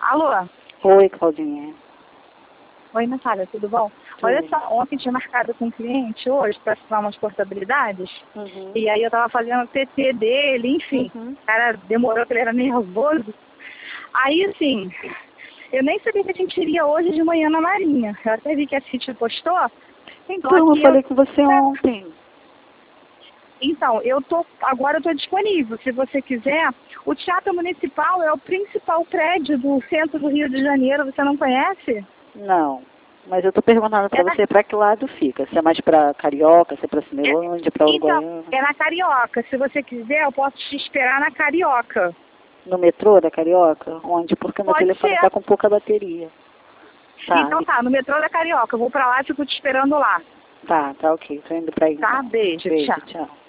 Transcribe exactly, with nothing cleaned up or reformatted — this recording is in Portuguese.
Alô? Oi, Claudinha. Oi, Natália, tudo bom? Tudo. Olha só, ontem tinha marcado com um cliente hoje para assinar umas portabilidades. Uhum. E aí eu tava fazendo o T T dele, enfim. Uhum. O cara demorou, que ele era nervoso. Aí, assim, eu nem sabia que a gente iria hoje de manhã na Marinha. Eu até vi que a City postou. Então, eu falei com você ontem. Então, eu tô, agora eu estou disponível. Se você quiser, o Teatro Municipal é o principal prédio do centro do Rio de Janeiro. Você não conhece? Não, mas eu tô perguntando pra É na- você pra que lado fica. Se é mais pra Carioca, se é pra Cinelândia, pra Então, Uruguaiana. é na Carioca. Se você quiser, eu posso te esperar na Carioca. No metrô da Carioca? Onde? Porque meu Pode telefone ser. tá com pouca bateria. Tá, Então tá, no metrô da Carioca. Eu vou pra lá e fico te esperando lá. tá, tá ok. Tô indo pra aí. Tá? Então. Beijo, Beijo, tchau. tchau.